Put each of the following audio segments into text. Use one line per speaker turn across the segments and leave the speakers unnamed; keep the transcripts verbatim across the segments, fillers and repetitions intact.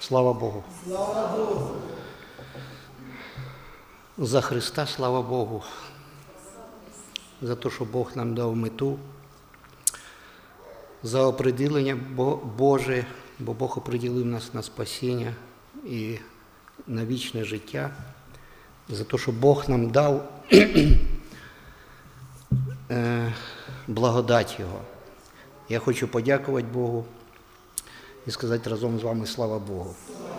Слава Богу.
Слава Богу.
За Христа, слава Богу. За те, що Бог нам дав мету. За оприділення Боже, бо Бог оприділив нас на спасіння і на вічне життя. За те, що Бог нам дав благодать Його. Я хочу подякувати Богу і сказати разом з вами слава Богу.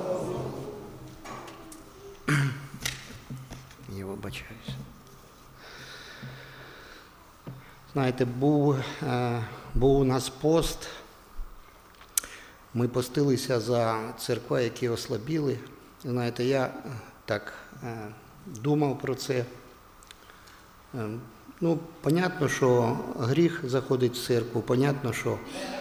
Я вибачаюся. Знаєте, був, був у нас пост, ми постилися за церква, які ослабіли. Знаєте, я так думав про це. Ну, понятно, що гріх заходить в церкву, понятно, що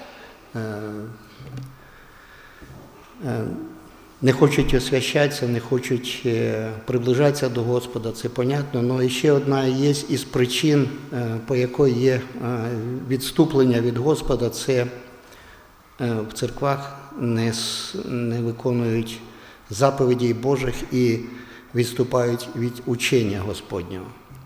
не хочуть освящатися, не хочуть приближатися до Господа, це понятно. Але ще одна є із причин, по якої є відступлення від Господа, це в церквах не, не виконують заповідей Божих і відступають від учення Господнього.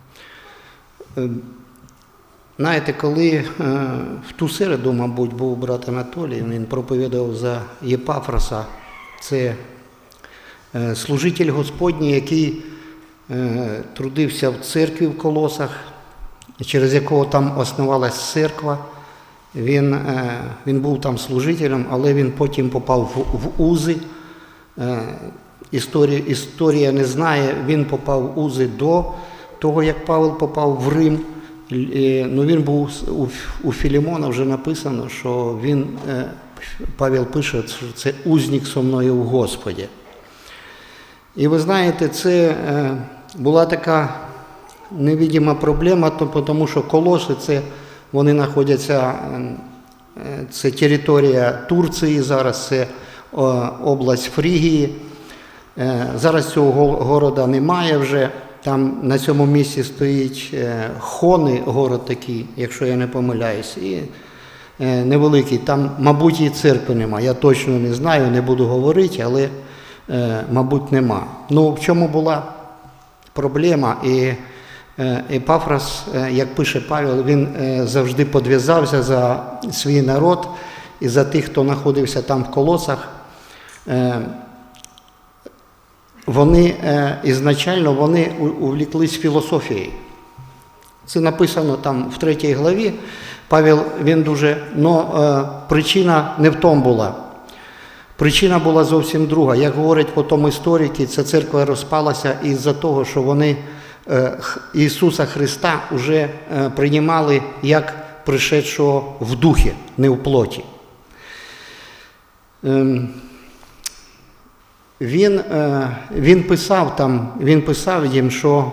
Знаєте, коли в ту середу, мабуть, був брат Анатолій, він проповідав за Єпафроса, це служитель Господній, який трудився в церкві в Колосах, через якого там основалась церква. Він, він був там служителем, але він потім попав в, в Узи. Історія, історія не знає, він попав в Узи до того, як Павел попав в Рим. Ну, він був у, у Філімона, вже написано, що він, Павел пише, що це узник со мною в Господі. І ви знаєте, це була така невидима проблема, тому що Колоси, це, вони знаходяться, це територія Турції, зараз це область Фрігії. Зараз цього города немає вже. Там на цьому місці стоїть Хони, город такий, якщо я не помиляюсь, і невеликий. Там, мабуть, і церкви немає. Я точно не знаю, не буду говорити, але, мабуть, нема. Ну, в чому була проблема? І Епафрос, як пише Павел, він завжди підв'язався за свій народ і за тих, хто знаходився там в Колосах. Вони, ізначально, вони увліклись філософією. Це написано там в третій главі. Павел, він дуже, но причина не в тому була. Причина була зовсім друга. Як говорять потім історики, ця церква розпалася із-за того, що вони Ісуса Христа вже приймали як пришедшого в духі, не в плоті. Він, він писав там, він писав їм, що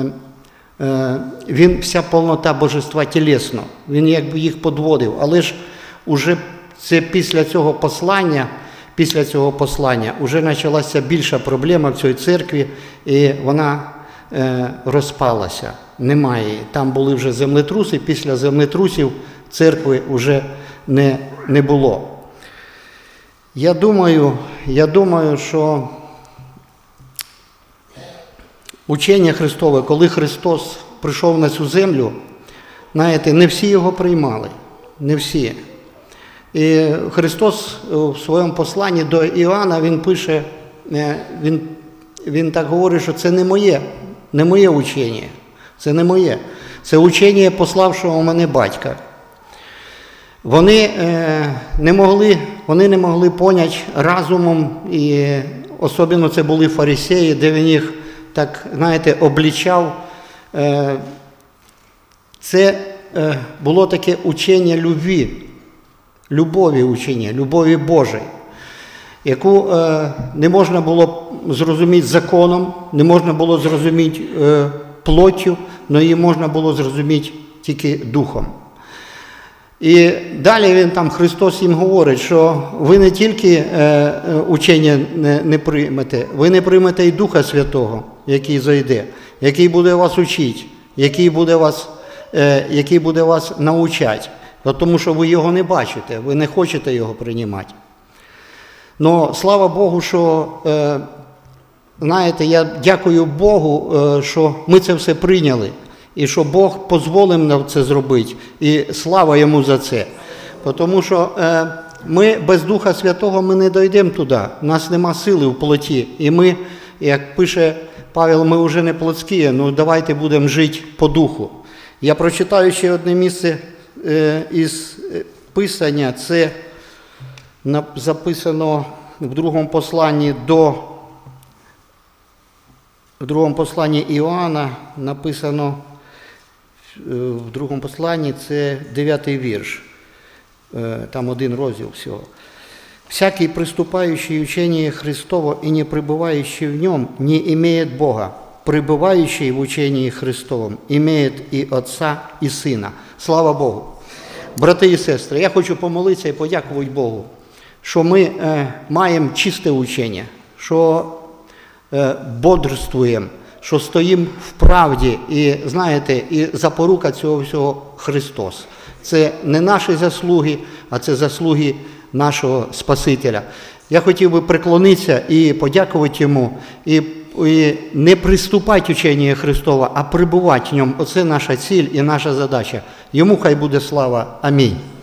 він вся повнота божества тілесно, він якби їх підводив, але ж уже це після цього послання, після цього послання вже почалася більша проблема в цій церкві, і вона розпалася, немає. Там були вже землетруси, після землетрусів церкви вже не, не було. Я думаю, я думаю, що учення Христове, коли Христос прийшов на цю землю, знаєте, не всі його приймали, не всі. І Христос в своєму посланні до Іоанна, він пише, він, він так говорить, що це не моє, не моє учення, це не моє, це учення пославшого мене батька. Вони е, не могли, вони не могли поняти разумом, і особливо це були фарисеї, де він їх, так, знаєте, облічав. Е, це е, було таке учення любві, любові учення, любові Божої, яку е, не можна було зрозуміти законом, не можна було зрозуміти е, плоттю, але її можна було зрозуміти тільки духом. І далі він там, Христос їм говорить, що ви не тільки е, учення не, не приймете, ви не приймете і Духа Святого, який зайде, який буде вас учити, який буде вас, е, який буде вас навчати, тому що ви його не бачите, ви не хочете його приймати. Но слава Богу, що, е, знаєте, я дякую Богу, е, що ми це все прийняли. І що Бог дозволив нам це зробити. І слава Йому за це. Тому що е, ми без Духа Святого ми не дійдемо туди. У нас нема сили в плоті. І ми, як пише Павел, ми вже не плотські, ну давайте будемо жити по духу. Я прочитаю ще одне місце е, із Писання. Це записано в другому посланні до в другому посланні Іоанна, написано в другому посланні, це дев'ятий вірш, там один розділ всього. «Всякий, приступающий учение Христово и не пребывающий в нем, не имеет Бога. Пребывающий в учении Христовом имеет и Отца, и Сина». Слава Богу! Брати і сестри, я хочу помолитися і подякувати Богу, що ми е, маємо чисте учення, що е, бодрствуємо, що стоїмо в правді, і, знаєте, і запорука цього всього Христос. Це не наші заслуги, а це заслуги нашого Спасителя. Я хотів би приклонитися і подякувати Йому, і, і не приступати учення Христова, а прибувати в ньому. Оце наша ціль і наша задача. Йому хай буде слава. Амінь.